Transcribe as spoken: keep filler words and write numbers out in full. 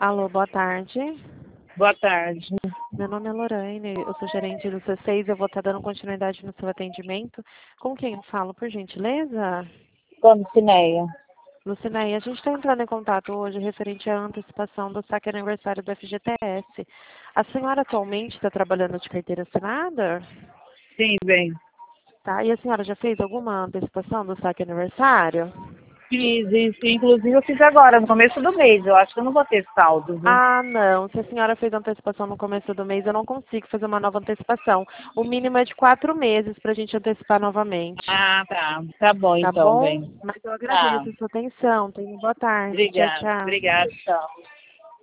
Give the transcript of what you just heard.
Alô, boa tarde. Boa tarde. Meu nome é Lorraine, eu sou gerente do C seis, eu vou estar dando continuidade no seu atendimento. Com quem eu falo, por gentileza? Como Cineia? Lucinéia, a gente está entrando em contato hoje referente à antecipação do saque aniversário do F G T S. A senhora atualmente está trabalhando de carteira assinada? Sim, bem. Tá, e a senhora já fez alguma antecipação do saque aniversário? Fiz isso. Inclusive eu fiz agora, no começo do mês. Eu acho que eu não vou ter saldo, viu? Ah, não. Se a senhora fez antecipação no começo do mês, eu não consigo fazer uma nova antecipação. O mínimo é de quatro meses para a gente antecipar novamente. Ah, tá. Tá bom Tá então, bom? bem. Mas eu Tá. agradeço a sua atenção. Tenha uma boa tarde. Tchau, Obrigada. tchau. Obrigada, tchau.